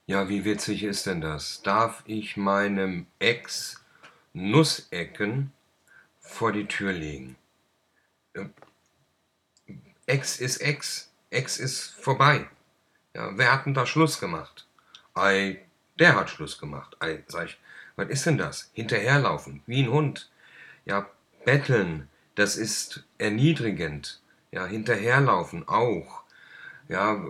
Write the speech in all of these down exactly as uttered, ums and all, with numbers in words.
Ja, wie witzig ist denn das? Darf ich meinem Ex Nussecken vor die Tür legen? Äh, Ex ist Ex. Ex ist vorbei. Ja, wer hat denn da Schluss gemacht? Ei, der hat Schluss gemacht. Ei, sag ich, was ist denn das? Hinterherlaufen, wie ein Hund. Ja, betteln, das ist erniedrigend. Ja, hinterherlaufen auch. Ja,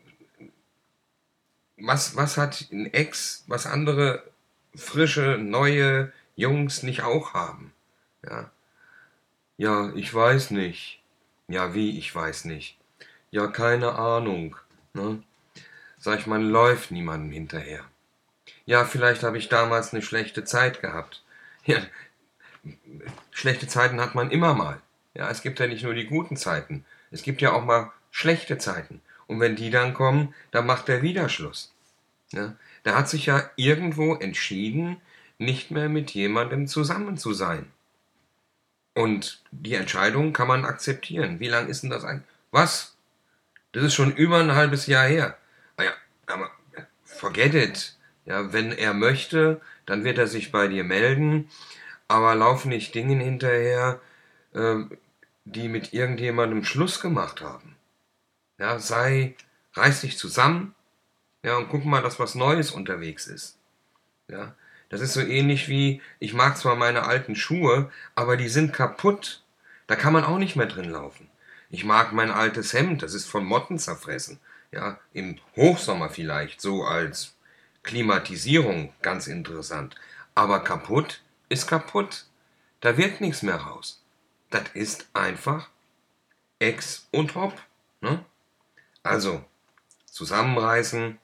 was, was hat ein Ex, was andere frische, neue Jungs nicht auch haben? Ja, ja, ich weiß nicht. Ja, wie, ich weiß nicht. Ja, keine Ahnung. Ne? Sag ich, man läuft niemandem hinterher. Ja, vielleicht habe ich damals eine schlechte Zeit gehabt. Ja, schlechte Zeiten hat man immer mal. Ja, es gibt ja nicht nur die guten Zeiten. Es gibt ja auch mal schlechte Zeiten. Und wenn die dann kommen, dann macht er wieder Schluss. Ja, der hat sich ja irgendwo entschieden, nicht mehr mit jemandem zusammen zu sein. Und die Entscheidung kann man akzeptieren. Wie lang ist denn das eigentlich? Was? Das ist schon über ein halbes Jahr her. Naja, aber forget it. Ja, wenn er möchte, dann wird er sich bei dir melden, aber lauf nicht Dingen hinterher, äh, die mit irgendjemandem Schluss gemacht haben. Ja, sei, reiß dich zusammen, ja, und guck mal, dass was Neues unterwegs ist. Ja, das ist so ähnlich wie, ich mag zwar meine alten Schuhe, aber die sind kaputt. Da kann man auch nicht mehr drin laufen. Ich mag mein altes Hemd, das ist von Motten zerfressen. Ja, im Hochsommer vielleicht, so als Klimatisierung ganz interessant. Aber kaputt ist kaputt. Da wird nichts mehr raus. Das ist einfach Ex und Hop. Ne? Also, zusammenreißen,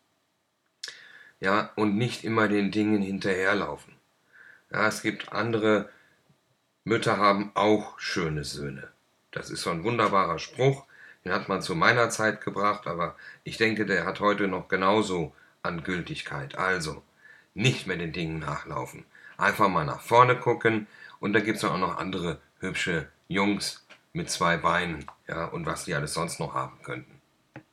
ja, und nicht immer den Dingen hinterherlaufen. Ja, es gibt andere Mütter haben auch schöne Söhne. Das ist so ein wunderbarer Spruch, den hat man zu meiner Zeit gebracht, aber ich denke, der hat heute noch genauso an Gültigkeit. Also, nicht mehr den Dingen nachlaufen. Einfach mal nach vorne gucken und da gibt es auch noch andere hübsche Jungs mit zwei Beinen, ja, und was die alles sonst noch haben könnten.